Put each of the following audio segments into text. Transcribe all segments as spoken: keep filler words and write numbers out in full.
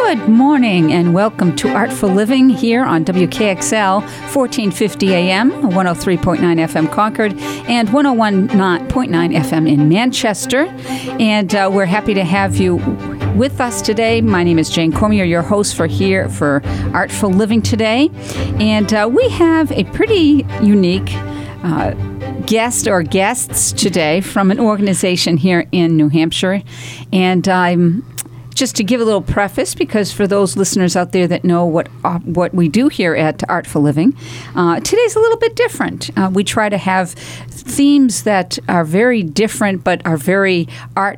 Good morning and welcome to Artful Living here on W K X L, fourteen fifty A M, one oh three point nine F M Concord, and one oh one point nine F M in Manchester. And uh, we're happy to have you with us today. My name is Jane Cormier, your host for here for Artful Living today. And uh, we have a pretty unique uh, guest or guests today from an organization here in New Hampshire. And I'm... Um, Just to give a little preface, because for those listeners out there that know what uh, what we do here at Artful Living, uh, today's a little bit different. Uh, we try to have themes that are very different but are very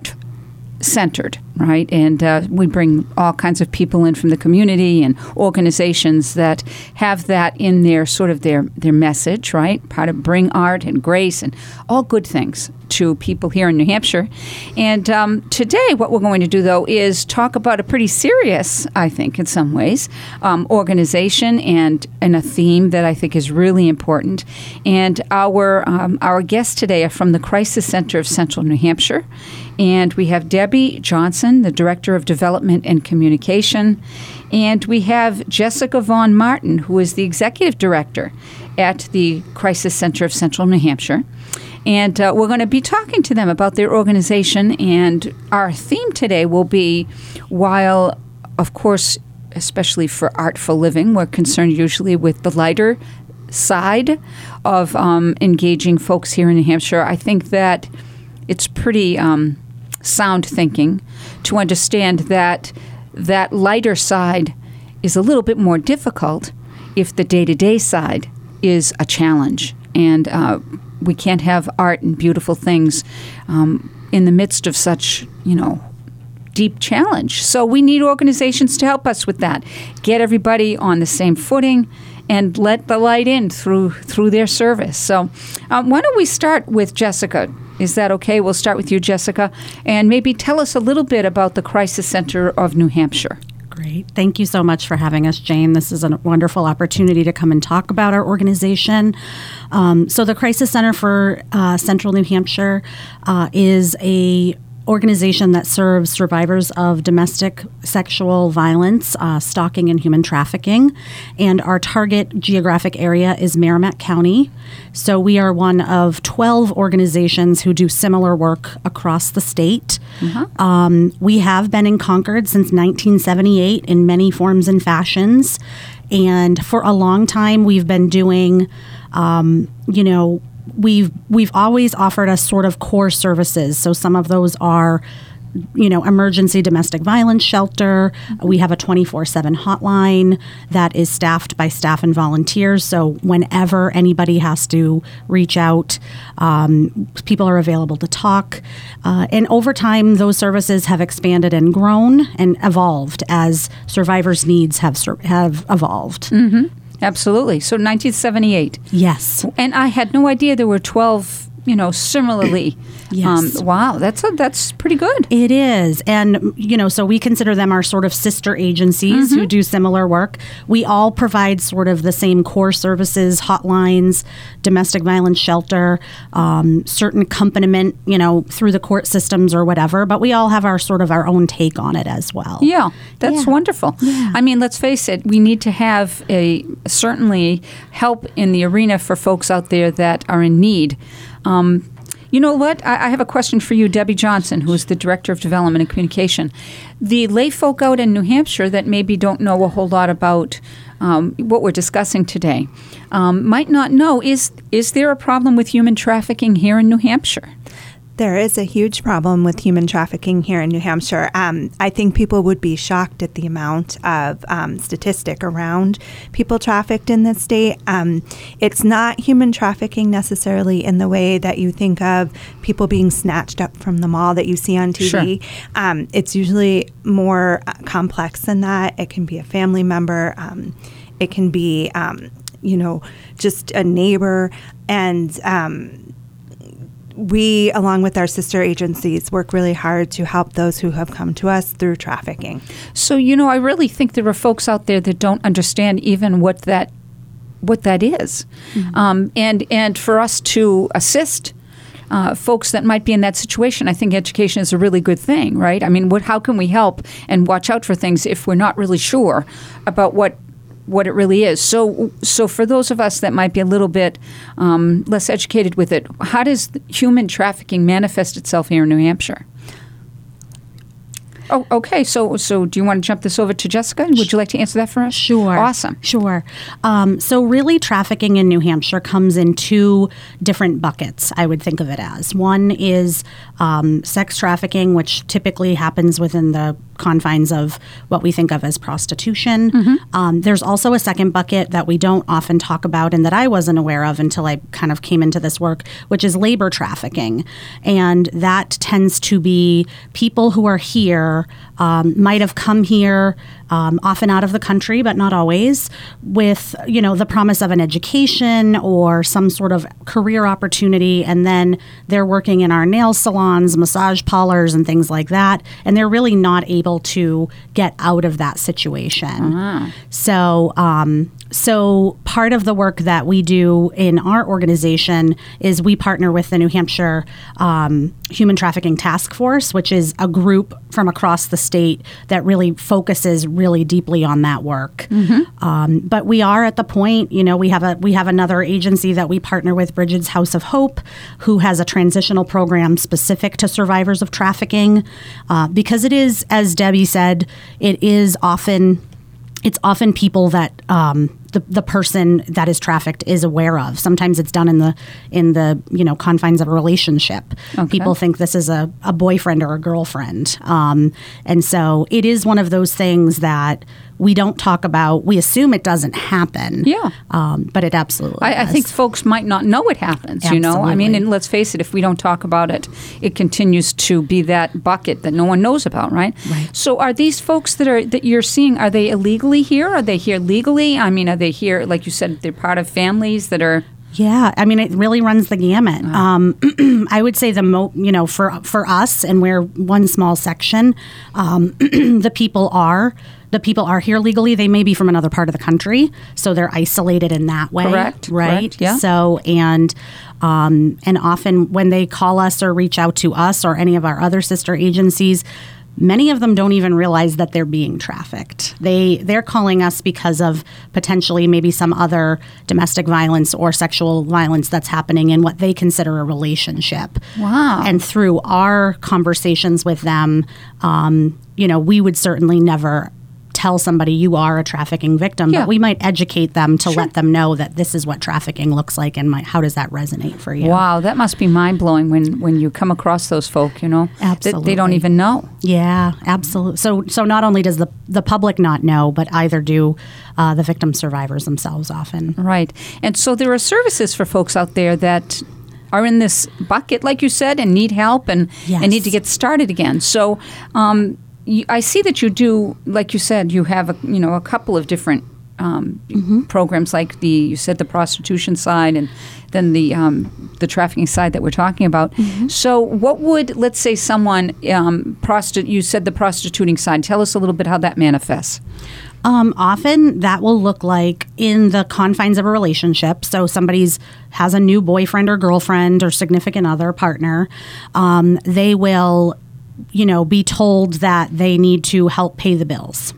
art-centered, right? And uh, we bring all kinds of people in from the community and organizations that have that in their sort of their, their message, right? How to bring art and grace and all good things to people here in New Hampshire. And um, today what we're going to do, though, is talk about a pretty serious, I think, in some ways, um, organization and, and a theme that I think is really important. And our um, our guests today are from the Crisis Center of Central New Hampshire. And we have Debbie Johnson, the Director of Development and Communication. And we have Jessica Vaughn Martin, who is the Executive Director at the Crisis Center of Central New Hampshire. And uh, we're going to be talking to them about their organization. And our theme today will be, while, of course, especially for Artful Living, we're concerned usually with the lighter side of um, engaging folks here in New Hampshire. I think that it's pretty um, sound thinking to understand that that lighter side is a little bit more difficult if the day-to-day side is a challenge. And uh, we can't have art and beautiful things um, in the midst of such, you know, deep challenge. So we need organizations to help us with that. Get everybody on the same footing and let the light in through through their service. So um, why don't we start with Jessica? Is that okay? We'll start with you, Jessica, and maybe tell us a little bit about the Crisis Center of New Hampshire. Great. Thank you so much for having us, Jane. This is a wonderful opportunity to come and talk about our organization. Um, so the Crisis Center for uh, Central New Hampshire uh, is a organization that serves survivors of domestic sexual violence, uh, stalking, and human trafficking. And our target geographic area is Merrimack County. So we are one of twelve organizations who do similar work across the state. Mm-hmm. Um, we have been in Concord since nineteen seventy-eight in many forms and fashions. And for a long time, we've been doing, um, you know, We've we've always offered us sort of core services. So some of those are, you know, emergency domestic violence shelter. We have a twenty-four seven hotline that is staffed by staff and volunteers. So whenever anybody has to reach out, um, people are available to talk. Uh, and over time, those services have expanded and grown and evolved as survivors' needs have sur- have evolved. Mm-hmm. Absolutely. So nineteen seventy-eight. Yes. And I had no idea there were twelve, you know, similarly. Yes. Um, wow, that's a, that's pretty good. It is. And, you know, so we consider them our sort of sister agencies mm-hmm. who do similar work. We all provide sort of the same core services, hotlines, domestic violence shelter, um, certain accompaniment, you know, through the court systems or whatever. But we all have our sort of our own take on it as well. Yeah, that's yeah. wonderful. Yeah. I mean, let's face it, we need to have a certainly help in the arena for folks out there that are in need. Um, You know what? I, I have a question for you, Debbie Johnson, who is the Director of Development and Communication. The lay folk out in New Hampshire that maybe don't know a whole lot about um, what we're discussing today um, might not know, is is there a problem with human trafficking here in New Hampshire? There is a huge problem with human trafficking here in New Hampshire. Um, I think people would be shocked at the amount of um, statistic around people trafficked in this state. Um, it's not human trafficking necessarily in the way that you think of people being snatched up from the mall that you see on T V. Sure. Um, it's usually more uh, complex than that. It can be a family member. Um, it can be, um, you know, just a neighbor. And um we, along with our sister agencies, work really hard to help those who have come to us through trafficking. So, you know, I really think there are folks out there that don't understand even what that what that is. Mm-hmm. Um, and, and for us to assist uh, folks that might be in that situation, I think education is a really good thing, right? I mean, what, how can we help and watch out for things if we're not really sure about what what it really is? So, so for those of us that might be a little bit um, less educated with it, how does human trafficking manifest itself here in New Hampshire? Oh, okay. So, so do you want to jump this over to Jessica? Would you like to answer that for us? Sure. Awesome. Sure. Um, so really trafficking in New Hampshire comes in two different buckets, I would think of it as. One is um, sex trafficking, which typically happens within the confines of what we think of as prostitution. Mm-hmm. Um, there's also a second bucket that we don't often talk about and that I wasn't aware of until I kind of came into this work, which is labor trafficking. And that tends to be people who are here, um, might have come here, um, often out of the country, but not always, with, you know, the promise of an education or some sort of career opportunity. And then they're working in our nail salons, massage parlors, and things like that. And they're really not able to get out of that situation. Uh-huh. So, um, so part of the work that we do in our organization is we partner with the New Hampshire um, Human Trafficking Task Force, which is a group from across the state that really focuses really deeply on that work. Mm-hmm. Um, but we are at the point, you know, we have a we have another agency that we partner with, Bridget's House of Hope, who has a transitional program specific to survivors of trafficking, uh, because it is, as Debbie said, it is often. It's often people that um, the the person that is trafficked is aware of. Sometimes it's done in the in the you know confines of a relationship. Okay. People think this is a, a boyfriend or a girlfriend, um, and so it is one of those things that we don't talk about. We assume it doesn't happen. Yeah, um, but it absolutely. I, I does. think folks might not know it happens. Absolutely. You know, I mean, and let's face it. If we don't talk about it, it continues to be that bucket that no one knows about, right? Right. So, are these folks that are that you're seeing? Are they illegally here? Are they here legally? I mean, are they here, like you said, they're part of families that are... Yeah, I mean, it really runs the gamut. Wow. Um, I would say the mo, you know, for for us, and we're one small section, um, the people are the people are here legally. They may be from another part of the country, so they're isolated in that way. Correct. Right. Correct, yeah. So and um, and often when they call us or reach out to us or any of our other sister agencies, many of them don't even realize that they're being trafficked. They, they're calling us because of potentially maybe some other domestic violence or sexual violence that's happening in what they consider a relationship. Wow. And through our conversations with them, um, you know, we would certainly never tell somebody you are a trafficking victim, yeah. but we might educate them to Sure. let them know that this is what trafficking looks like and might, how does that resonate for you. Wow, that must be mind-blowing when, when you come across those folk, you know. Absolutely. That they don't even know. Yeah, absolutely. So so not only does the, the public not know, but either do uh, the victim survivors themselves often. Right. And so there are services for folks out there that are in this bucket, like you said, and need help and, Yes. and need to get started again. So um, you, I see that you do, like you said, you have a, you know a couple of different um, mm-hmm. programs, like the you said the prostitution side and then the um, the trafficking side that we're talking about. Mm-hmm. So what would, let's say someone, um, prosti- you said the prostituting side, tell us a little bit how that manifests. Um, often that will look like in the confines of a relationship. So somebody's has a new boyfriend or girlfriend or significant other partner. Um, they will, you know, be told that they need to help pay the bills.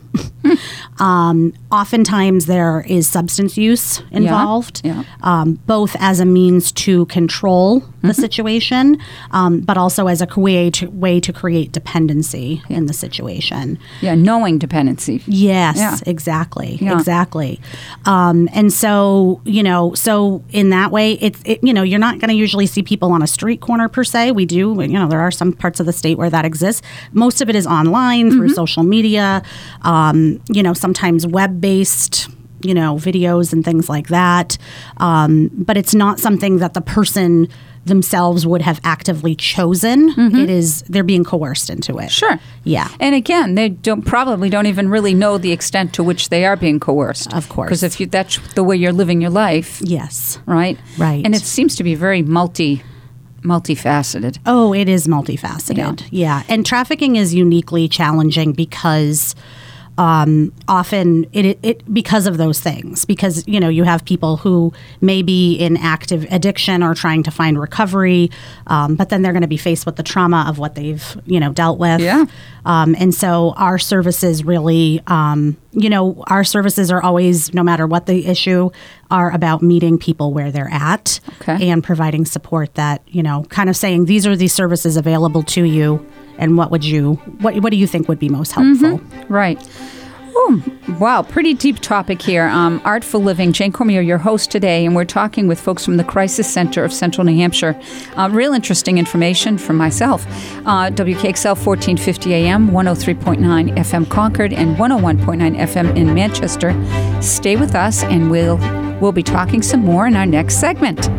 um, oftentimes there is substance use involved, yeah, yeah. Um, both as a means to control the mm-hmm. situation, um, but also as a way to, way to create dependency yeah. in the situation. Yeah, knowing dependency. Yes, yeah. exactly, yeah. exactly. Um, and so, you know, so in that way, it's, it, you know, you're not going to usually see people on a street corner per se. We do, you know, there are some parts of the state where that exists. Most of it is online through mm-hmm. social media, um, you know, sometimes web-based, you know, videos and things like that. Um, but it's not something that the person themselves would have actively chosen. Mm-hmm. It is, they're being coerced into it. Sure. Yeah. And again, they don't probably don't even really know the extent to which they are being coerced. Of course. Because if you, that's the way you're living your life. Yes. Right? Right. And it seems to be very multi multifaceted. Oh, it is multifaceted. Yeah. yeah. And trafficking is uniquely challenging because um, often it, it, it because of those things, because, you know, you have people who may be in active addiction or trying to find recovery, um, but then they're going to be faced with the trauma of what they've, you know, dealt with. Yeah. Um, and so our services really, um, you know, our services are always, no matter what the issue, are about meeting people where they're at Okay. and providing support that, you know, kind of saying, these are these services available to you, and what would you, what, what do you think would be most helpful? Mm-hmm. Right. Oh, wow, pretty deep topic here. Um, Artful Living. Jane Cormier, your host today, and we're talking with folks from the Crisis Center of Central New Hampshire. Uh, real interesting information from myself. Uh, W K X L fourteen fifty A M, one oh three point nine F M Concord, and one oh one point nine F M in Manchester. Stay with us, and we'll we'll be talking some more in our next segment.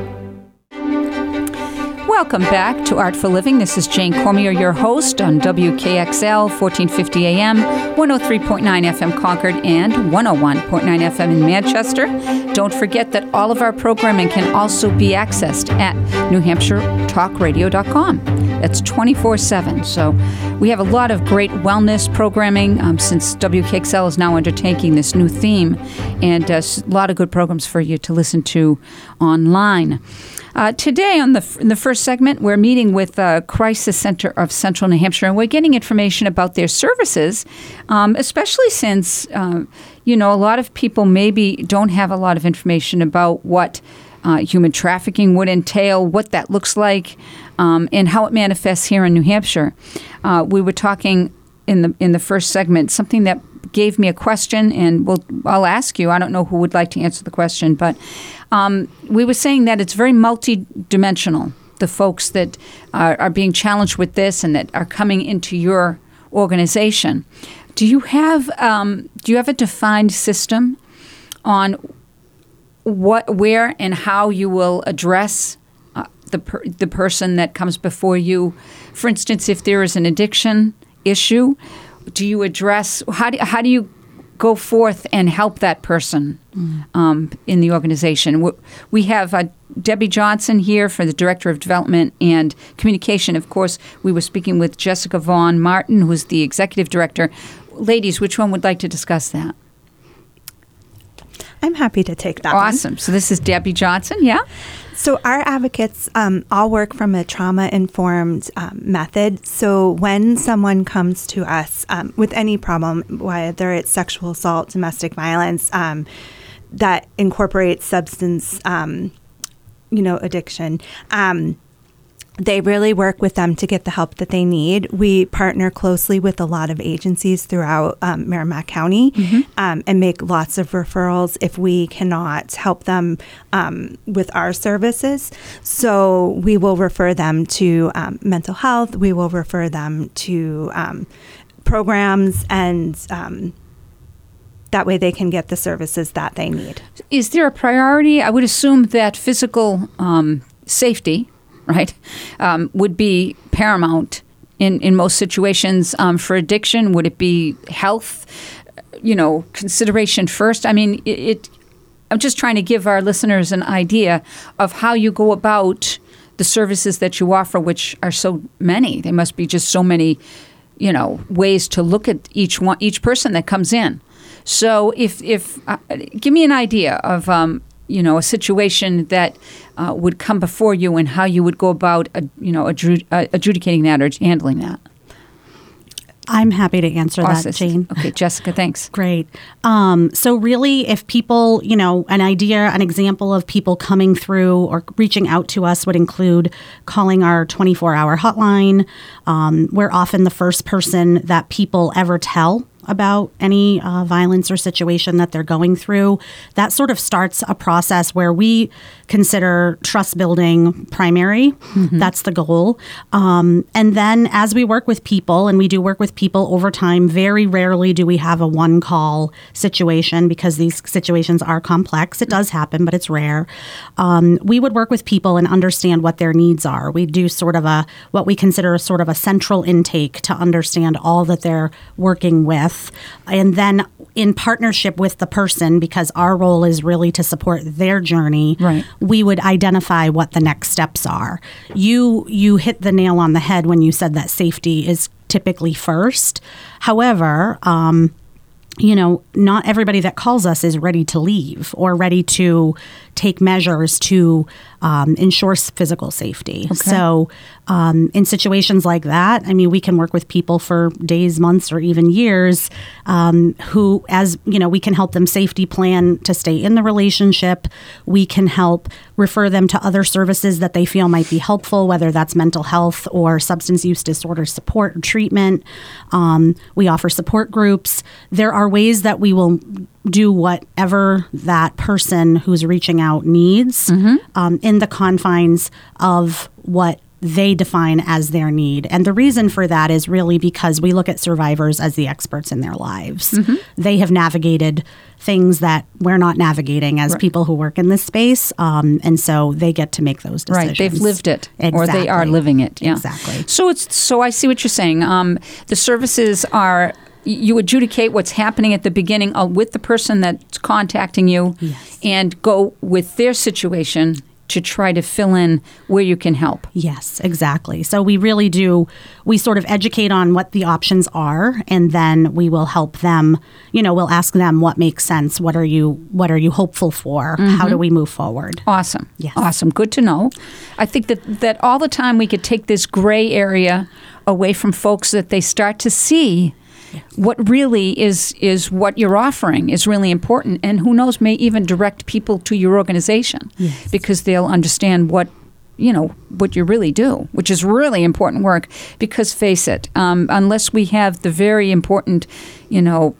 Welcome back to Artful Living. This is Jane Cormier, your host on W K X L, fourteen fifty A M, one oh three point nine F M Concord, and one oh one point nine F M in Manchester. Don't forget that all of our programming can also be accessed at new hampshire talk radio dot com. That's twenty-four seven. So we have a lot of great wellness programming um, since W K X L is now undertaking this new theme, and uh, a lot of good programs for you to listen to online. Uh, today, on the in the first segment, we're meeting with the Crisis Center of Central New Hampshire, and we're getting information about their services, um, especially since, uh, you know, a lot of people maybe don't have a lot of information about what uh, human trafficking would entail, what that looks like, um, and how it manifests here in New Hampshire. Uh, we were talking in the in the first segment, something that gave me a question, and we'll, I'll ask you. I don't know who would like to answer the question, but um, we were saying that it's very multidimensional, the folks that are, are being challenged with this and that are coming into your organization. Do you have um, do you have a defined system on what, where, and how you will address uh, the per, the person that comes before you? For instance, if there is an addiction issue, do you address, how do, how do you go forth and help that person mm. um, in the organization? We have uh, Debbie Johnson here for the Director of Development and Communication. Of course, we were speaking with Jessica Vaughn Martin, who's the Executive Director. Ladies, which one would like to discuss that? I'm happy to take that Awesome. one. So this is Debbie Johnson, yeah? So our advocates um, all work from a trauma-informed um, method. So when someone comes to us um, with any problem, whether it's sexual assault, domestic violence, um, that incorporates substance, um, you know, addiction, um, they really work with them to get the help that they need. We partner closely with a lot of agencies throughout um, Merrimack County mm-hmm. um, and make lots of referrals if we cannot help them um, with our services. So we will refer them to um, mental health. We will refer them to um, programs, and um, that way they can get the services that they need. Is there a priority? I would assume that physical um, safety, right, um, would be paramount in, in most situations. Um, for addiction, would it be health, you know, consideration first? I mean, it, it. I'm just trying to give our listeners an idea of how you go about the services that you offer, which are so many. There must be just so many, you know, ways to look at each one, each person that comes in. So, if if uh, give me an idea of um, you know, a situation that uh, would come before you and how you would go about, uh, you know, adjud- uh, adjudicating that or handling that. I'm happy to answer awesome. that, Jane. Okay, Jessica, thanks. Great. Um, so really, if people, you know, an idea, an example of people coming through or reaching out to us would include calling our twenty-four hour hotline. Um, we're often the first person that people ever tell about any uh, violence or situation that they're going through. That sort of starts a process where we consider trust building primary. Mm-hmm. That's the goal. Um, and then as we work with people, and we do work with people over time, very rarely do we have a one call situation because these situations are complex. It does happen, but it's rare. Um, we would work with people and understand what their needs are. We do sort of a, what we consider a sort of a central intake to understand all that they're working with. And then in partnership with the person, because our role is really to support their journey, right, we would identify what the next steps are. You you hit the nail on the head when you said that safety is typically first. However, um, you know, not everybody that calls us is ready to leave or ready to take measures to um, ensure physical safety. Okay. So um, in situations like that, I mean, we can work with people for days, months, or even years um, who, as, you know, we can help them safety plan to stay in the relationship. We can help refer them to other services that they feel might be helpful, whether that's mental health or substance use disorder support or treatment. Um, we offer support groups. There are ways that we will do whatever that person who's reaching out needs mm-hmm. um, in the confines of what they define as their need. And the reason for that is really because we look at survivors as the experts in their lives. Mm-hmm. They have navigated things that we're not navigating as right. people who work in this space. Um, and so they get to make those decisions. Right. They've lived it exactly. or they are living it. Yeah. Exactly. So it's so I see what you're saying. Um, the services are, you adjudicate what's happening at the beginning uh, with the person that's contacting you yes. and go with their situation to try to fill in where you can help. Yes, exactly. So we really do, we sort of educate on what the options are, and then we will help them, you know, we'll ask them what makes sense. What are you, what are you hopeful for? Mm-hmm. How do we move forward? Awesome. Yes. Awesome. Good to know. I think that, that all the time we could take this gray area away from folks, that they start to see yes. what really is is what you're offering is really important, and who knows, may even direct people to your organization yes. because they'll understand what you know what you really do, which is really important work. Because face it, um, unless we have the very important, you know,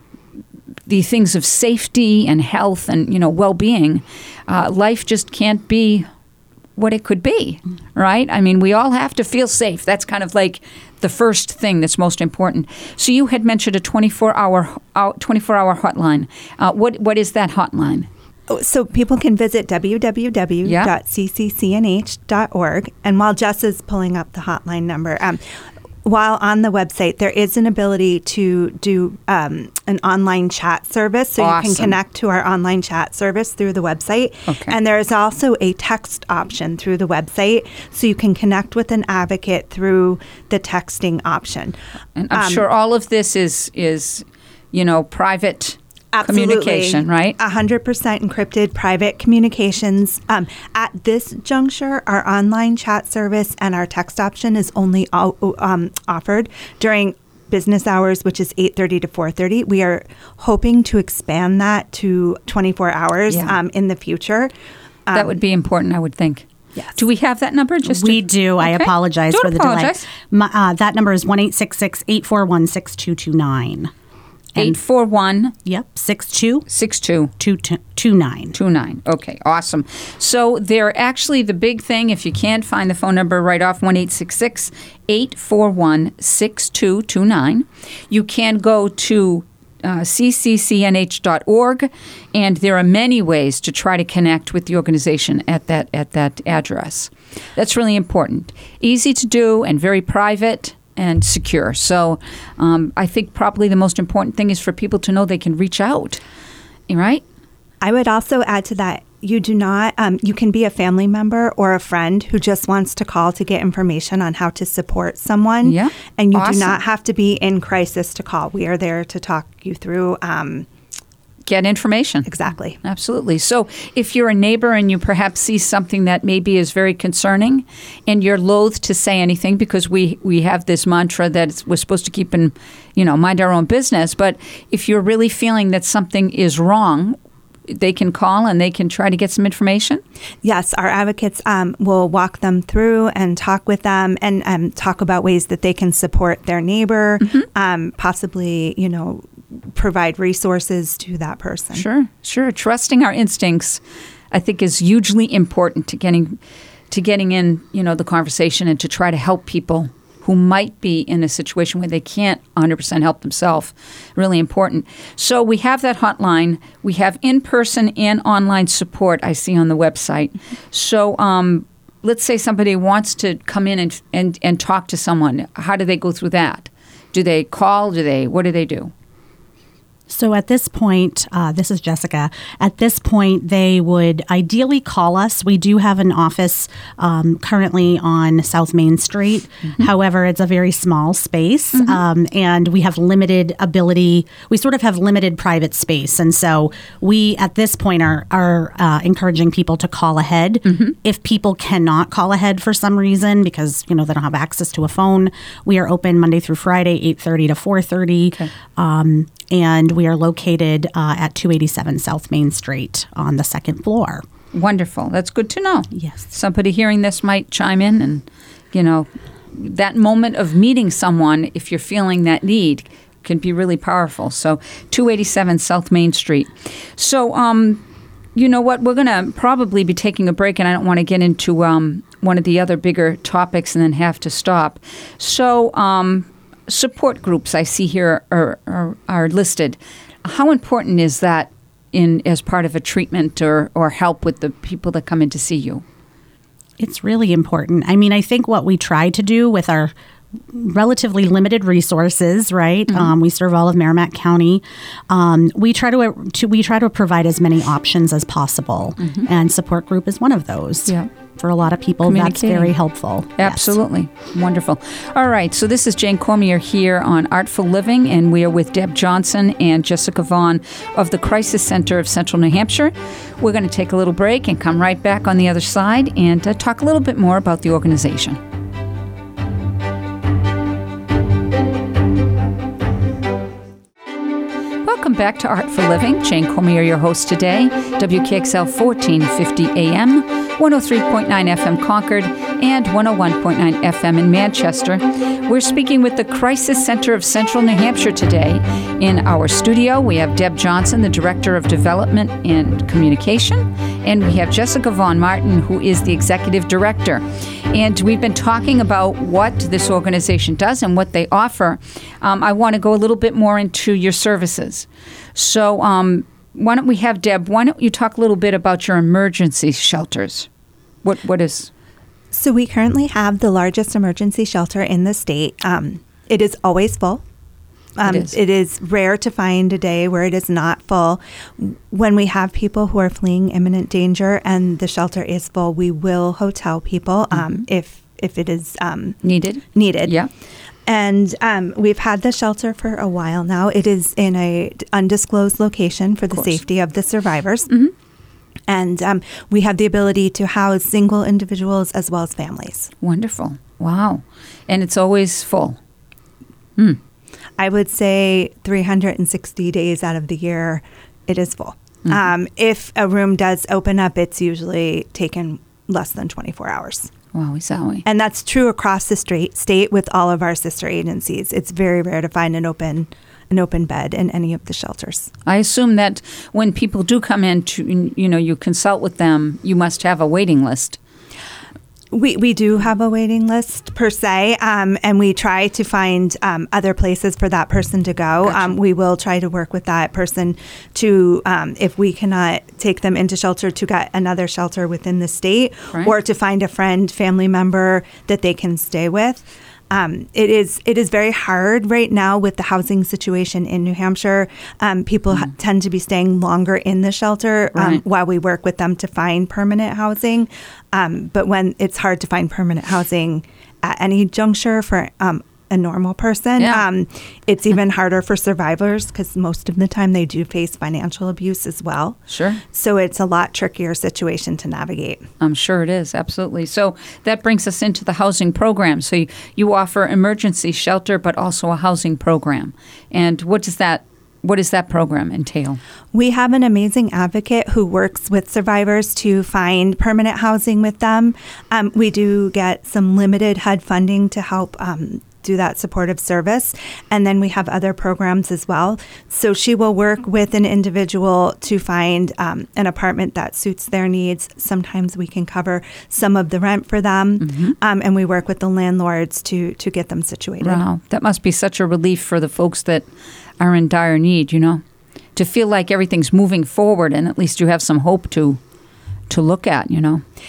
the things of safety and health and you know well-being, uh, life just can't be what it could be, right? I mean, we all have to feel safe. That's kind of like the first thing that's most important. So you had mentioned a twenty-four hour twenty-four hour hotline. Uh, what what is that hotline? So people can visit w w w dot c c c n h dot org. And while Jess is pulling up the hotline number, um, while on the website, there is an ability to do um, an online chat service. So awesome. You can connect to our online chat service through the website. Okay. And there is also a text option through the website. So you can connect with an advocate through the texting option. And I'm um, sure all of this is, is you know, private Absolutely. communication, right? one hundred percent encrypted private communications. Um, at this juncture, our online chat service and our text option is only um, offered during business hours, which is eight thirty to four thirty. We are hoping to expand that to twenty-four hours yeah. um, in the future. Um, that would be important, I would think. Yes. Do we have that number? Just we to, do. Okay. I apologize Don't for the apologize. delay. My, uh, that number is one eight six six, eight four one, six two two nine. eight four one Yep, six two six two two nine. two nine. Okay, awesome. So they're actually the big thing, if you can't find the phone number right off, one eight six six, eight four one, six two two nine. You can go to uh, c c c n h dot org, and there are many ways to try to connect with the organization at that at that address. That's really important. Easy to do and very private and secure. So um, I think probably the most important thing is for people to know they can reach out, right? I would also add to that, you do not, um, you can be a family member or a friend who just wants to call to get information on how to support someone. Yeah. And you awesome. do not have to be in crisis to call. We are there to talk you through um, get information. Exactly. Absolutely. So if you're a neighbor and you perhaps see something that maybe is very concerning and you're loath to say anything because we, we have this mantra that we're supposed to keep in, you know, mind our own business. But if you're really feeling that something is wrong, they can call and they can try to get some information? Yes, our advocates um, will walk them through and talk with them and um, talk about ways that they can support their neighbor, mm-hmm. um, possibly, you know, provide resources to that person. Sure, sure. Trusting our instincts, I think, is hugely important to getting to getting in, you know, the conversation and to try to help people who might be in a situation where they can't one hundred percent help themselves. Really important. So we have that hotline. We have in-person and online support I see on the website. So um, let's say somebody wants to come in and, and, and talk to someone. How do they go through that? Do they call? Do they? What do they do? So at this point, uh, this is Jessica. At this point, they would ideally call us. We do have an office um, currently on South Main Street. Mm-hmm. However, it's a very small space, mm-hmm. um, and we have limited ability. We sort of have limited private space, and so we at this point are are uh, encouraging people to call ahead. Mm-hmm. If people cannot call ahead for some reason because you know they don't have access to a phone, we are open Monday through Friday, eight thirty to four thirty. Okay. Um, And we are located uh, at two eighty-seven South Main Street on the second floor. Wonderful. That's good to know. Yes. Somebody hearing this might chime in and, you know, that moment of meeting someone, if you're feeling that need, can be really powerful. So two eighty-seven South Main Street. So, um, you know what? We're going to probably be taking a break, and I don't want to get into um, one of the other bigger topics and then have to stop. So, um support groups I see here are, are are listed. How important is that in as part of a treatment or, or help with the people that come in to see you? It's really important. I mean, I think what we try to do with our relatively limited resources, right? Mm-hmm. Um, we serve all of Merrimack County. Um, we try to, to we try to provide as many options as possible, mm-hmm. and support group is one of those. Yeah. For a lot of people, that's very helpful. Absolutely. Yes. Wonderful. All right. So this is Jane Cormier here on Artful Living, and we are with Deb Johnson and Jessica Vaughn of the Crisis Center of Central New Hampshire. We're going to take a little break and come right back on the other side and uh, talk a little bit more about the organization. Welcome back to Art for Living. Jane Cormier, your host today. W K X L fourteen fifty A M, one oh three point nine F M Concord, and one oh one point nine F M in Manchester. We're speaking with the Crisis Center of Central New Hampshire today. In our studio, we have Deb Johnson, the Director of Development and Communication, and we have Jessica Vaughn Martin, who is the Executive Director. And we've been talking about what this organization does and what they offer. Um, I want to go a little bit more into your services. So um, why don't we have Deb, why don't you talk a little bit about your emergency shelters? What What is... So we currently have the largest emergency shelter in the state. Um, it is always full. Um, it, is. It is rare to find a day where it is not full. When we have people who are fleeing imminent danger and the shelter is full, we will hotel people um, mm-hmm. if if it is um, needed. Needed. Yeah. And um, we've had the shelter for a while now. It is in a undisclosed location for the safety of the survivors. Mm-hmm. And um, we have the ability to house single individuals as well as families. Wonderful. Wow. And it's always full. Hmm. I would say three hundred sixty days out of the year, it is full. Mm-hmm. Um, if a room does open up, it's usually taken less than twenty-four hours. Wow, exactly. And that's true across the straight state with all of our sister agencies. It's very rare to find an open an open bed in any of the shelters. I assume that when people do come in to, you know, you consult with them, you must have a waiting list. We we do have a waiting list per se, um, and we try to find um, other places for that person to go. Gotcha. Um, we will try to work with that person to, um, if we cannot take them into shelter, to get another shelter within the state, right. or to find a friend, family member that they can stay with. Um, it is it is very hard right now with the housing situation in New Hampshire. Um, people mm. ha- tend to be staying longer in the shelter um, right. while we work with them to find permanent housing. Um, but when it's hard to find permanent housing at any juncture for um, a normal person, yeah. um, it's even harder for survivors because most of the time they do face financial abuse as well. Sure. So it's a lot trickier situation to navigate. I'm sure it is, absolutely. So that brings us into the housing program. So you, you offer emergency shelter, but also a housing program. And what does that What does that program entail? We have an amazing advocate who works with survivors to find permanent housing with them. Um, we do get some limited H U D funding to help um, do that supportive service. And then we have other programs as well. So she will work with an individual to find um, an apartment that suits their needs. Sometimes we can cover some of the rent for them. Mm-hmm. Um, and we work with the landlords to, to get them situated. Wow. That must be such a relief for the folks that are in dire need, you know, to feel like everything's moving forward and at least you have some hope to to look at, you know.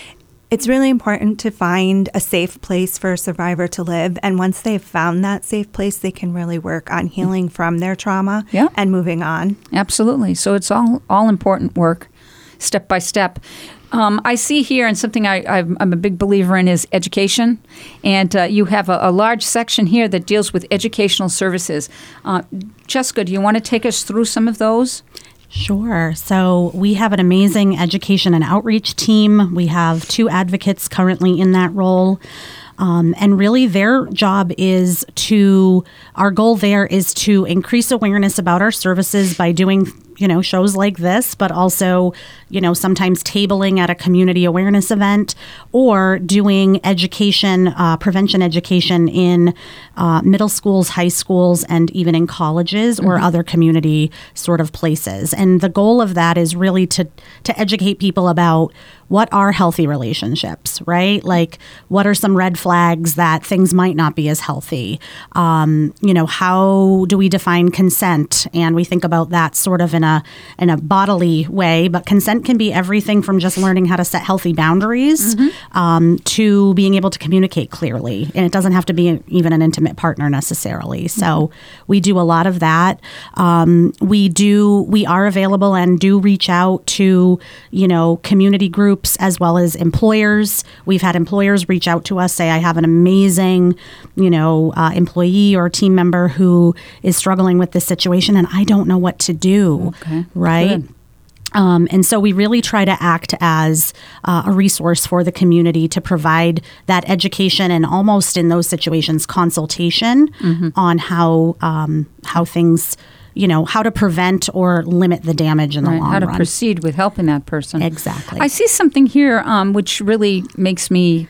It's really important to find a safe place for a survivor to live. And once they've found that safe place, they can really work on healing from their trauma yeah. and moving on. Absolutely. So it's all, all important work, step by step. Um, I see here, and something I, I'm, I'm a big believer in, is education. And uh, you have a, a large section here that deals with educational services. Uh, Jessica, do you want to take us through some of those? Sure. So we have an amazing education and outreach team. We have two advocates currently in that role. Um, and really their job is to, our goal there is to increase awareness about our services by doing, you know, shows like this, but also, you know, sometimes tabling at a community awareness event or doing education, uh, prevention education in uh, middle schools, high schools, and even in colleges or mm-hmm. other community sort of places. And the goal of that is really to to educate people about what are healthy relationships, right? Like, what are some red flags that things might not be as healthy? Um, you know, how do we define consent? And we think about that sort of in a in a bodily way, but consent can be everything from just learning how to set healthy boundaries mm-hmm. um, to being able to communicate clearly. And it doesn't have to be even an intimate partner necessarily. So mm-hmm. we do a lot of that. Um, we do, we are available and do reach out to, you know, community groups as well as employers. We've had employers reach out to us, say, I have an amazing, you know, uh, employee or team member who is struggling with this situation and I don't know what to do. Okay. Right. Good. Um, and so we really try to act as uh, a resource for the community to provide that education and almost in those situations consultation mm-hmm. on how um, how things, you know, how to prevent or limit the damage in the right, long how run. How to proceed with helping that person. Exactly. I see something here um, which really makes me,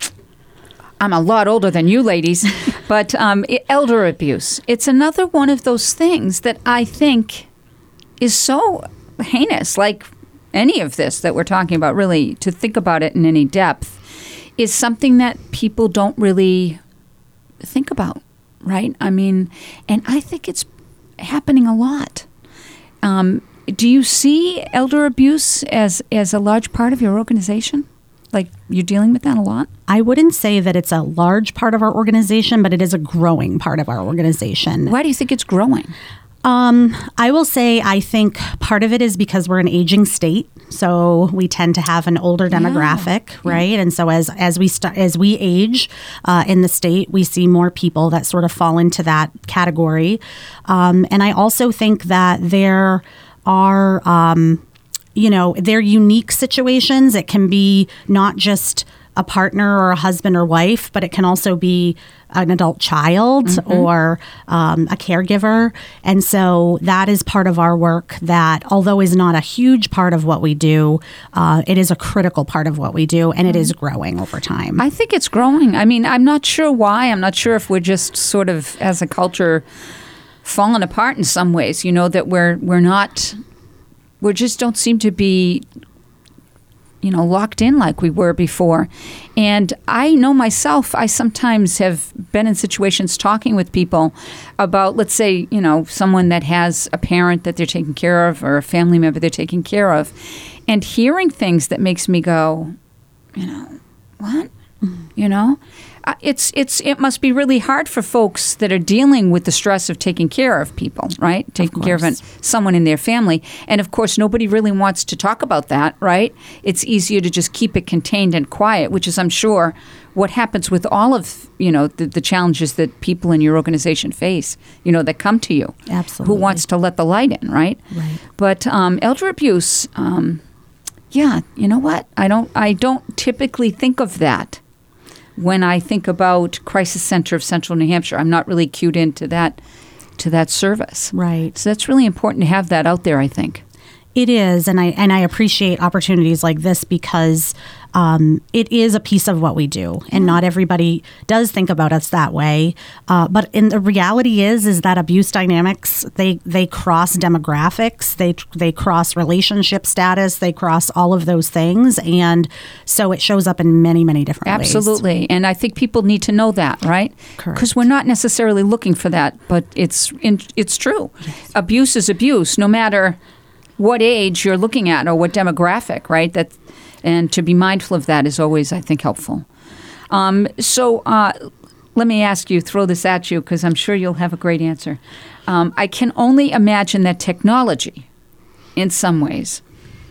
I'm a lot older than you ladies, but um, elder abuse. It's another one of those things that I think is so heinous, like any of this that we're talking about, really, to think about it in any depth, is something that people don't really think about, right? I mean, and I think it's happening a lot. Um, do you see elder abuse as, as a large part of your organization? Like, you're dealing with that a lot? I wouldn't say that it's a large part of our organization, but it is a growing part of our organization. Why do you think it's growing? Um, I will say I think part of it is because we're an aging state, so we tend to have an older demographic, yeah. right? Yeah. And so as as we start as we age uh, in the state, we see more people that sort of fall into that category. Um, and I also think that there are, um, you know, they're unique situations. It can be not just a partner or a husband or wife, but it can also be an adult child mm-hmm. or um, a caregiver. And so that is part of our work that, although is not a huge part of what we do, uh, it is a critical part of what we do, and it is growing over time. I think it's growing. I mean, I'm not sure why. I'm not sure if we're just sort of, as a culture, falling apart in some ways, you know, that we're we're not, we just don't seem to be, you know, locked in like we were before. And I know myself, I sometimes have been in situations talking with people about, let's say, you know, someone that has a parent that they're taking care of or a family member they're taking care of, and hearing things that makes me go, you know, what? Mm-hmm. You know? Uh, it's it's it must be really hard for folks that are dealing with the stress of taking care of people, right? Taking care of an, someone in their family. And of course, nobody really wants to talk about that, right? It's easier to just keep it contained and quiet, which is, I'm sure, what happens with all of, you know, the, the challenges that people in your organization face, you know, that come to you. Absolutely. Who wants to let the light in, right? Right. But um, elder abuse, um, yeah, you know what? I don't I don't typically think of that. When I think about Crisis Center of Central New Hampshire, I'm not really cued into that to that service. Right. So that's really important to have that out there, I think. It is, and I and I appreciate opportunities like this because um, it is a piece of what we do, and not everybody does think about us that way. Uh, but in the reality is, is that abuse dynamics they they cross demographics, they they cross relationship status, they cross all of those things, and so it shows up in many many different Absolutely. ways. Absolutely, and I think people need to know that, right? Correct. Because we're not necessarily looking for that, but it's in, it's true. Yes. Abuse is abuse, no matter what age you're looking at or what demographic, right? That And to be mindful of that is always, I think, helpful. Um, so uh, let me ask you, throw this at you, because I'm sure you'll have a great answer. Um, I can only imagine that technology, in some ways,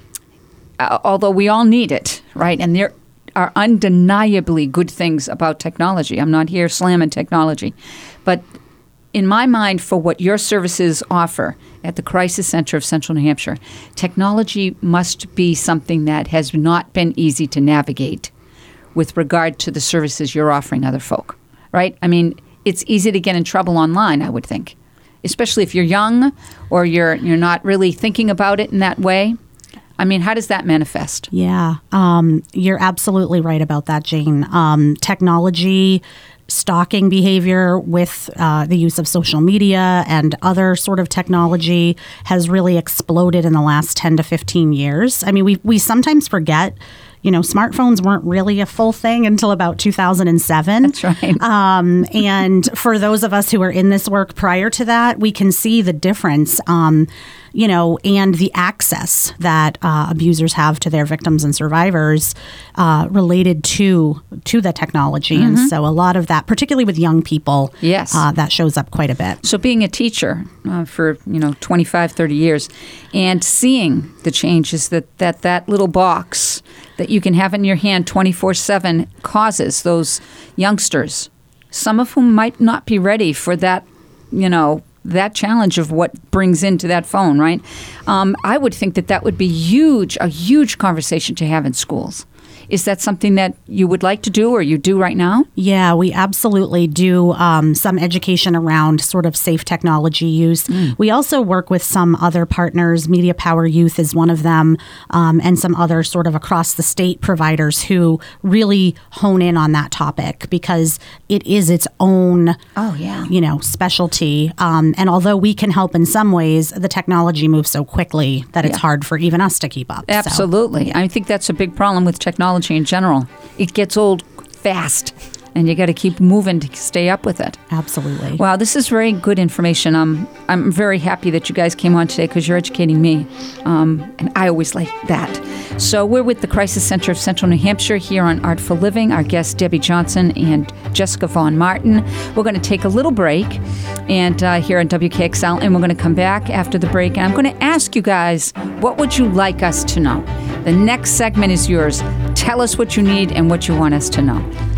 uh, although we all need it, right? And there are undeniably good things about technology. I'm not here slamming technology. But in my mind, for what your services offer at the Crisis Center of Central New Hampshire, technology must be something that has not been easy to navigate with regard to the services you're offering other folk, right? I mean, it's easy to get in trouble online, I would think, especially if you're young or you're you're not really thinking about it in that way. I mean, how does that manifest? Yeah, um, you're absolutely right about that, Jane. Um, technology, stalking behavior with uh, the use of social media and other sort of technology has really exploded in the last ten to fifteen years. I mean, we we sometimes forget, you know, smartphones weren't really a full thing until about two thousand seven. That's right. Um, and for those of us who are in this work prior to that, we can see the difference, um, you know, and the access that uh, abusers have to their victims and survivors uh, related to to the technology. Mm-hmm. And so a lot of that, particularly with young people, yes, uh, that shows up quite a bit. So being a teacher uh, for, you know, twenty-five, thirty years and seeing the changes that that, that little box that you can have in your hand twenty-four seven causes those youngsters, some of whom might not be ready for that, you know, that challenge of what brings into that phone, right? Um, I would think that that would be huge, a huge conversation to have in schools. Is that something that you would like to do or you do right now? Yeah, we absolutely do um, some education around sort of safe technology use. Mm. We also work with some other partners. Media Power Youth is one of them, um, and some other sort of across the state providers who really hone in on that topic because it is its own, oh yeah, you know, specialty. Um, and although we can help in some ways, the technology moves so quickly that it's yeah. hard for even us to keep up. Absolutely. So. I think that's a big problem with technology in general. It gets old fast, and you got to keep moving to stay up with it. Absolutely. Wow, this is very good information. Um, I'm very happy that you guys came on today because you're educating me, um, and I always like that. So we're with the Crisis Center of Central New Hampshire here on Artful Living. Our guests, Debbie Johnson and Jessica Vaughn Martin. We're going to take a little break and uh, here on W K X L, and we're going to come back after the break. And I'm going to ask you guys, what would you like us to know? The next segment is yours. Tell us what you need and what you want us to know.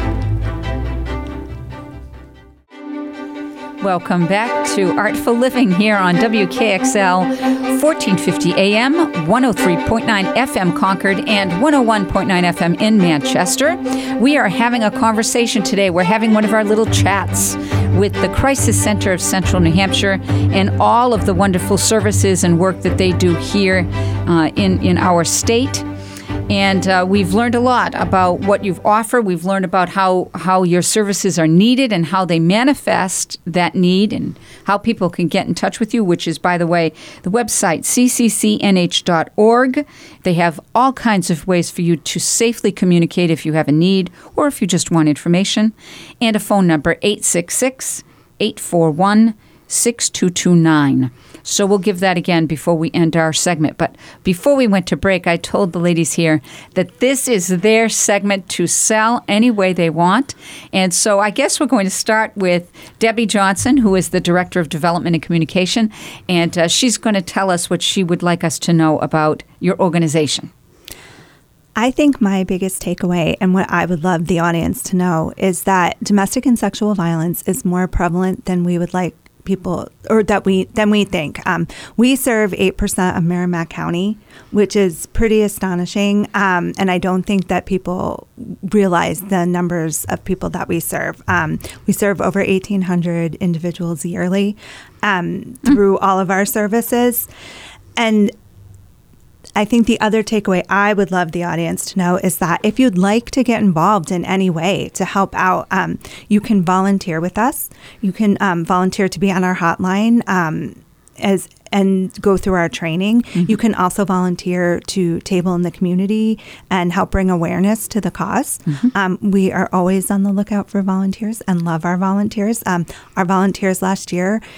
Welcome back to Artful Living here on W K X L, fourteen fifty A M, one oh three point nine F M Concord, and one oh one point nine F M in Manchester. We are having a conversation today. We're having one of our little chats with the Crisis Center of Central New Hampshire and all of the wonderful services and work that they do here uh, in, in our state. And uh, we've learned a lot about what you've offered. We've learned about how, how your services are needed and how they manifest that need and how people can get in touch with you, which is, by the way, the website, c c c n h dot org. They have all kinds of ways for you to safely communicate if you have a need or if you just want information. And a phone number, eight six six, eight four one, six two two nine. So we'll give that again before we end our segment. But before we went to break, I told the ladies here that this is their segment to sell any way they want. And so I guess we're going to start with Debbie Johnson, who is the Director of Development and Communication. And uh, she's going to tell us what she would like us to know about your organization. I think my biggest takeaway and what I would love the audience to know is that domestic and sexual violence is more prevalent than we would like people, or that we than we think. Um, we serve eight percent of Merrimack County, which is pretty astonishing. Um, and I don't think that people realize the numbers of people that we serve. Um, we serve over eighteen hundred individuals yearly um, through all of our services. And I think the other takeaway I would love the audience to know is that if you'd like to get involved in any way to help out, um, you can volunteer with us. You can um, volunteer to be on our hotline um, as and go through our training. Mm-hmm. You can also volunteer to table in the community and help bring awareness to the cause. Mm-hmm. Um, we are always on the lookout for volunteers and love our volunteers. Um, our volunteers last year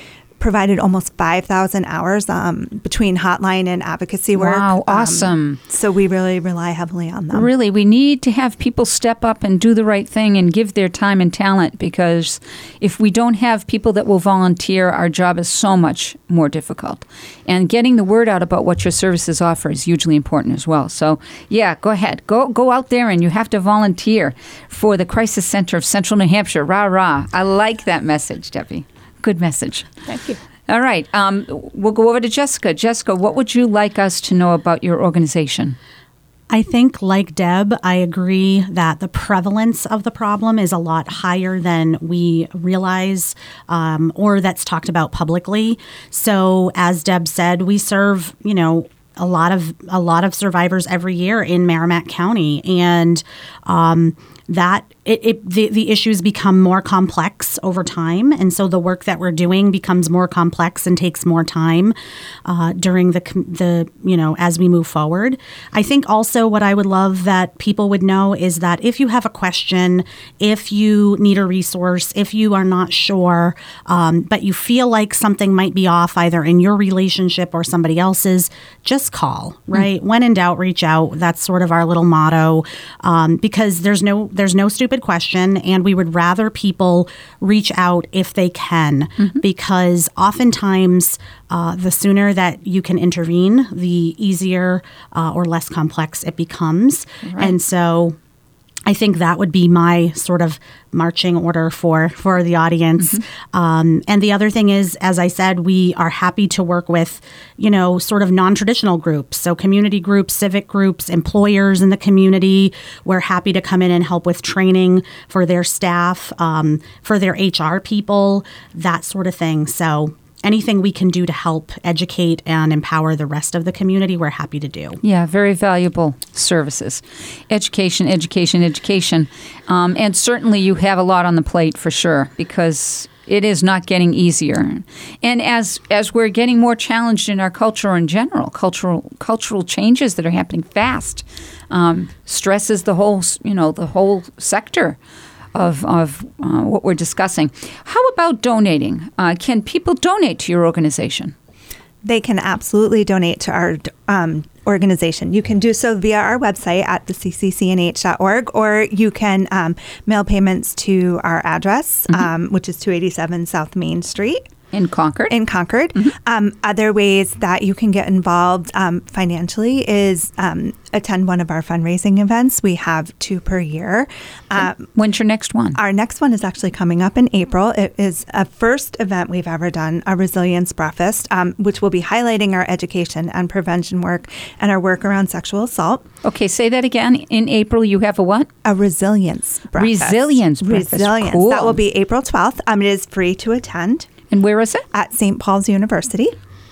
provided almost five thousand hours um, between hotline and advocacy work. Wow, Um, awesome. so we really rely heavily on them. Really, we need to have people step up and do the right thing and give their time and talent, because if we don't have people that will volunteer, our job is so much more difficult. And getting the word out about what your services offer is hugely important as well. So, yeah, go ahead. Go go out there, and you have to volunteer for the Crisis Center of Central New Hampshire. Rah, rah. I like that message, Debbie. Good message. Thank you. All right. Um, we'll go over to Jessica. Jessica, what would you like us to know about your organization? I think, like Deb, I agree that the prevalence of the problem is a lot higher than we realize um, or that's talked about publicly. So, as Deb said, we serve, you know, a lot of a lot of survivors every year in Merrimack County, and um, that it, it the, the issues become more complex over time, and so the work that we're doing becomes more complex and takes more time uh, during the the you know as we move forward. I think also what I would love that people would know is that if you have a question, if you need a resource, if you are not sure, um, but you feel like something might be off either in your relationship or somebody else's, just call, right? Mm. When in doubt, reach out. That's sort of our little motto, um, because there's no there's no stupid question, and we would rather people reach out if they can, mm-hmm. because oftentimes uh, the sooner that you can intervene, the easier uh, or less complex it becomes. Right. And so I think that would be my sort of marching order for, for the audience. Mm-hmm. Um, and the other thing is, as I said, we are happy to work with, you know, sort of non-traditional groups. So community groups, civic groups, employers in the community. We're happy to come in and help with training for their staff, um, for their H R people, that sort of thing. So anything we can do to help educate and empower the rest of the community, we're happy to do. Yeah, very valuable services. Education, education, education. Um, and certainly you have a lot on the plate for sure, because it is not getting easier. And as as we're getting more challenged in our culture in general, cultural cultural changes that are happening fast, um, stresses the whole, you know, the whole sector of, of uh, what we're discussing. How about donating? Uh, can people donate to your organization? They can absolutely donate to our um, organization. You can do so via our website at the c c c n h dot org, or you can um, mail payments to our address, mm-hmm. um, which is two eighty-seven South Main Street. In Concord. In Concord. Mm-hmm. Um, other ways that you can get involved um, financially is um, attend one of our fundraising events. We have two per year. Um, When's your next one? Our next one is actually coming up in April. It is a first event we've ever done, a resilience breakfast, um, which will be highlighting our education and prevention work and our work around sexual assault. Okay, say that again. In April, you have a what? A resilience breakfast. Resilience breakfast. Resilience. Cool. That will be April twelfth. Um, it is free to attend. And where is it? At Saint Paul's University.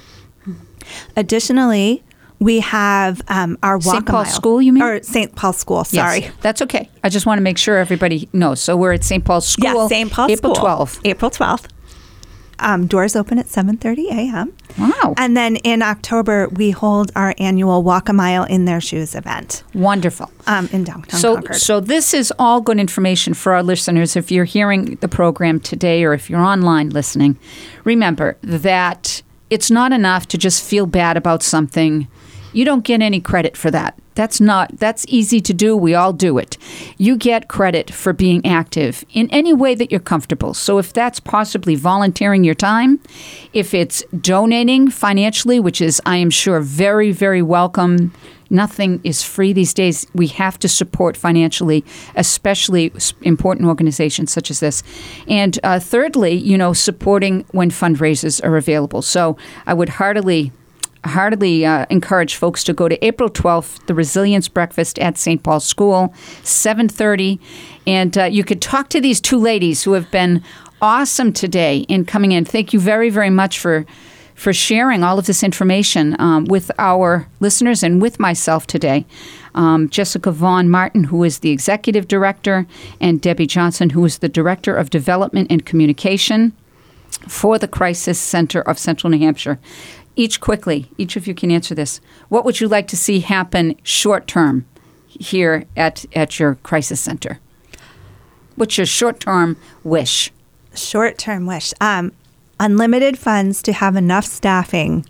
Additionally, we have um, our walk Saint a Paul's mile. School, you mean? Or Saint Paul's School, sorry. Yes, that's okay. I just want to make sure everybody knows. So we're at Saint Paul's School. Yes, Saint Paul's April School. twelfth. April twelfth. Um, doors open at seven thirty a.m. Wow. And then in October, we hold our annual Walk a Mile in Their Shoes event. Wonderful. Um, in downtown so, Concord. So this is all good information for our listeners. If you're hearing the program today or if you're online listening, remember that it's not enough to just feel bad about something. You don't get any credit for that. That's not, that's easy to do. We all do it. You get credit for being active in any way that you're comfortable. So if that's possibly volunteering your time, if it's donating financially, which is, I am sure, very, very welcome. Nothing is free these days. We have to support financially, especially important organizations such as this. And uh, thirdly, you know, supporting when fundraisers are available. So I would heartily heartily uh, encourage folks to go to April twelfth, the Resilience Breakfast at Saint Paul's School, seven thirty. And uh, you could talk to these two ladies who have been awesome today in coming in. Thank you very, very much for for sharing all of this information um, with our listeners and with myself today. Um, Jessica Vaughn Martin, who is the Executive Director, and Debbie Johnson, who is the Director of Development and Communication for the Crisis Center of Central New Hampshire. Each quickly, each of you can answer this. What would you like to see happen short term here at, at your crisis center? What's your short term wish? Short term wish. Um, unlimited funds to have enough staffing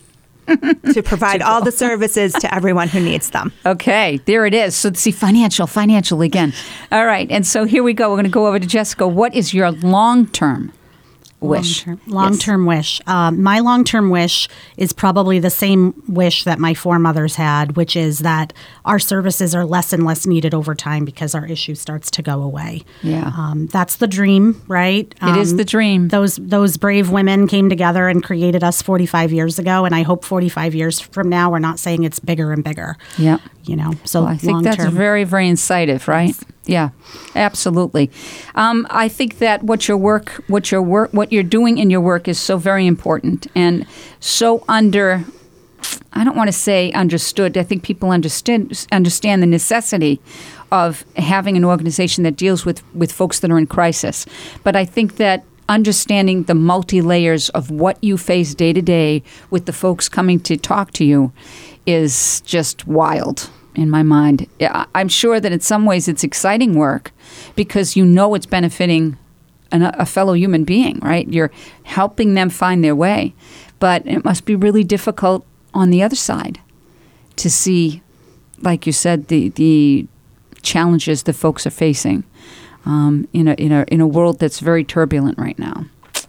to provide to all the services to everyone who needs them. Okay, there it is. So see, financial, financial again. All right, and so here we go. We're going to go over to Jessica. What is your long-term wish? Long-term, long-term yes. wish. Um, my long-term wish is probably the same wish that my foremothers had, which is that our services are less and less needed over time because our issue starts to go away. Yeah, um, that's the dream, right? Um, it is the dream. Those those brave women came together and created us forty-five years ago, and I hope forty-five years from now we're not saying it's bigger and bigger. Yeah, you know. So well, I think long-term. that's very, very incisive, right? Yes. Yeah, absolutely. Um, I think that what your work, what your work, what you're doing in your work is so very important and so under. I don't want to say understood. I think people understand understand the necessity of having an organization that deals with, with folks that are in crisis. But I think that understanding the multi-layers of what you face day to day with the folks coming to talk to you is just wild. In my mind, I'm sure that in some ways it's exciting work because you know it's benefiting an, a fellow human being, right? You're helping them find their way. But it must be really difficult on the other side to see, like you said, the the challenges that folks are facing um, in a in a in a world that's very turbulent right now.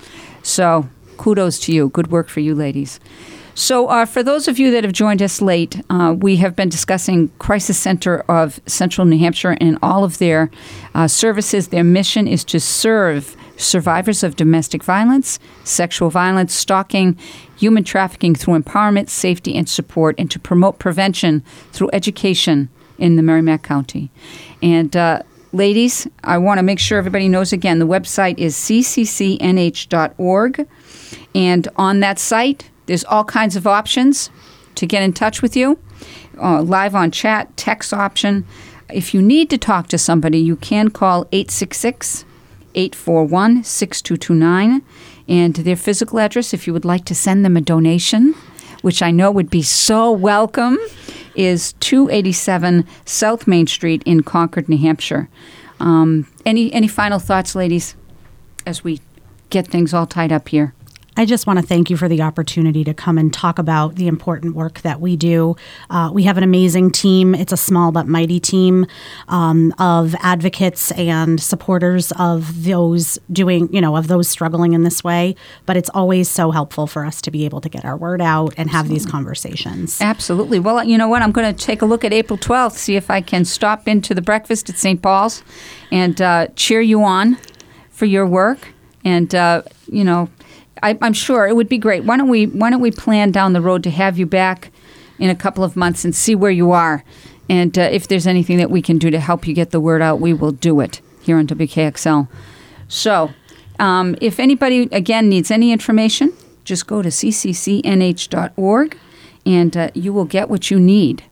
So kudos to you. Good work for you, ladies. So uh, for those of you that have joined us late, uh, we have been discussing Crisis Center of Central New Hampshire and all of their uh, services. Their mission is to serve survivors of domestic violence, sexual violence, stalking, human trafficking through empowerment, safety, and support, and to promote prevention through education in the Merrimack County. And uh, ladies, I want to make sure everybody knows again, the website is c c c n h dot org. And on that site, there's all kinds of options to get in touch with you, uh, live on chat, text option. If you need to talk to somebody, you can call eight six six, eight four one, six two two nine. And their physical address, if you would like to send them a donation, which I know would be so welcome, is two eighty-seven South Main Street in Concord, New Hampshire. Um, any, any final thoughts, ladies, as we get things all tied up here? I just want to thank you for the opportunity to come and talk about the important work that we do. Uh, we have an amazing team. It's a small but mighty team um, of advocates and supporters of those doing, you know, of those struggling in this way. But it's always so helpful for us to be able to get our word out and have these conversations. Absolutely. Well, you know what? I'm going to take a look at April twelfth, see if I can stop into the breakfast at Saint Paul's and uh, cheer you on for your work. And, uh, you know, I, I'm sure it would be great. Why don't we Why don't we plan down the road to have you back in a couple of months and see where you are, and uh, if there's anything that we can do to help you get the word out, we will do it here on W K X L. So, um, if anybody again needs any information, just go to c c c n h dot org, and uh, you will get what you need.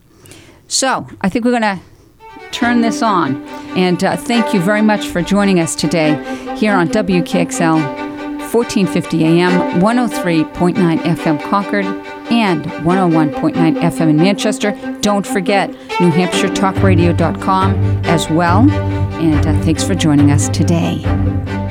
So, I think we're going to turn this on, and uh, thank you very much for joining us today here on W K X L. fourteen fifty A M, one oh three point nine F M Concord, and one oh one point nine F M in Manchester. Don't forget new hampshire talk radio dot com as well. And uh, thanks for joining us today.